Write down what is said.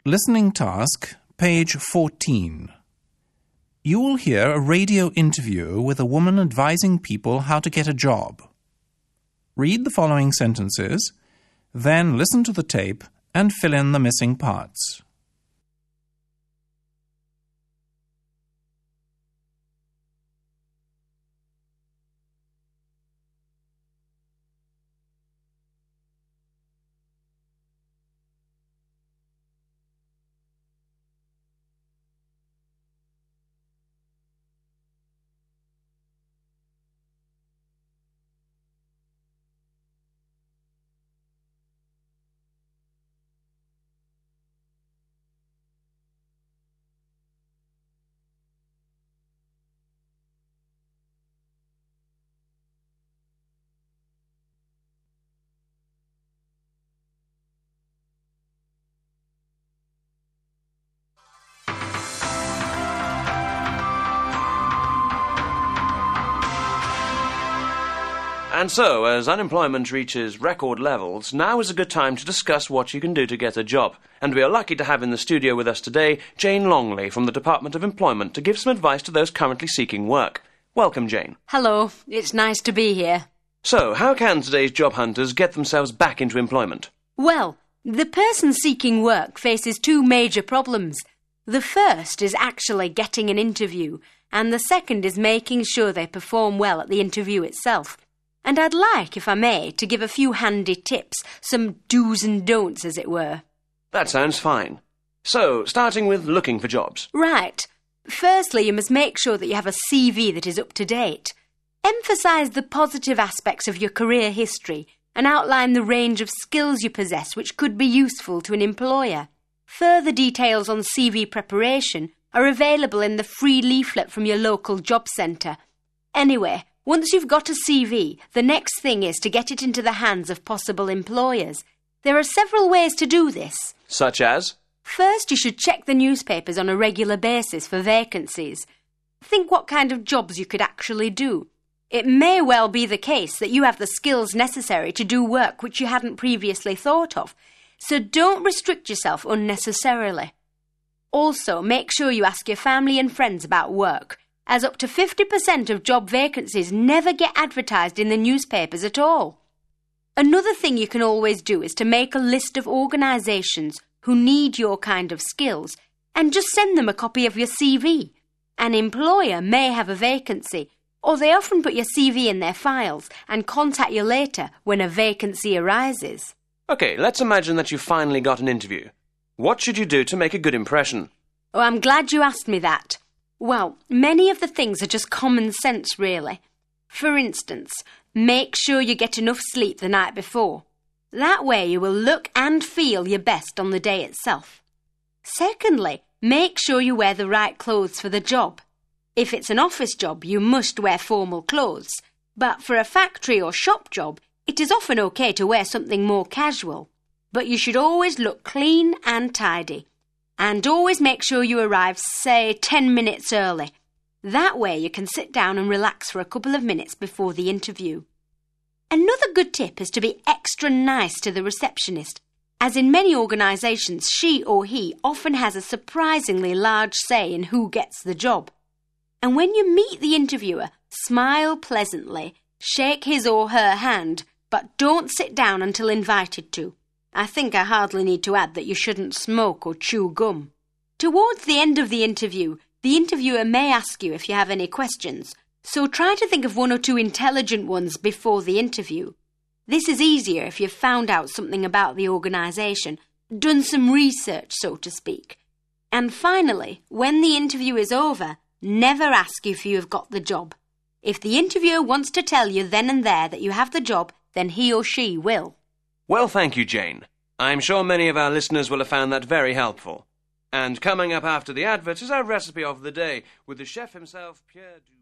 Listening task, page 14. You will hear a radio interview with a woman advising people how to get a job. Read the following sentences, then listen to the tape and fill in the missing parts. And so, as unemployment reaches record levels, now is a good time to discuss what you can do to get a job. And we are lucky to have in the studio with us today Jane Longley from the Department of Employment to give some advice to those currently seeking work. Welcome, Jane. Hello, it's nice to be here. So, how can today's job hunters get themselves back into employment? Well, the person seeking work faces two major problems. The first is actually getting an interview, and the second is making sure they perform well at the interview itself. And I'd like, if I may, to give a few handy tips, some do's and don'ts, as it were. That sounds fine. So, starting with looking for jobs. Right. Firstly, you must make sure that you have a CV that is up to date. Emphasise the positive aspects of your career history and outline the range of skills you possess which could be useful to an employer. Further details on CV preparation are available in the free leaflet from your local job centre. Anyway, once you've got a CV, the next thing is to get it into the hands of possible employers. There are several ways to do this. Such as? First, you should check the newspapers on a regular basis for vacancies. Think what kind of jobs you could actually do. It may well be the case that you have the skills necessary to do work which you hadn't previously thought of, so don't restrict yourself unnecessarily. Also, make sure you ask your family and friends about work, as up to 50% of job vacancies never get advertised in the newspapers at all. Another thing you can always do is to make a list of organisations who need your kind of skills and just send them a copy of your CV. An employer may have a vacancy, or they often put your CV in their files and contact you later when a vacancy arises. OK, let's imagine that you finally got an interview. What should you do to make a good impression? Oh, I'm glad you asked me that. Well, many of the things are just common sense, really. For instance, make sure you get enough sleep the night before. That way you will look and feel your best on the day itself. Secondly, make sure you wear the right clothes for the job. If it's an office job, you must wear formal clothes. But for a factory or shop job, it is often okay to wear something more casual. But you should always look clean and tidy. And always make sure you arrive, say, 10 minutes early. That way you can sit down and relax for a couple of minutes before the interview. Another good tip is to be extra nice to the receptionist, as in many organisations she or he often has a surprisingly large say in who gets the job. And when you meet the interviewer, smile pleasantly, shake his or her hand, but don't sit down until invited to. I think I hardly need to add that you shouldn't smoke or chew gum. Towards the end of the interviewer may ask you if you have any questions, so try to think of one or two intelligent ones before the interview. This is easier if you've found out something about the organisation, done some research, so to speak. And finally, when the interview is over, never ask if you have got the job. If the interviewer wants to tell you then and there that you have the job, then he or she will. Well, thank you, Jane. I'm sure many of our listeners will have found that very helpful. And coming up after the advert is our recipe of the day, with the chef himself, Pierre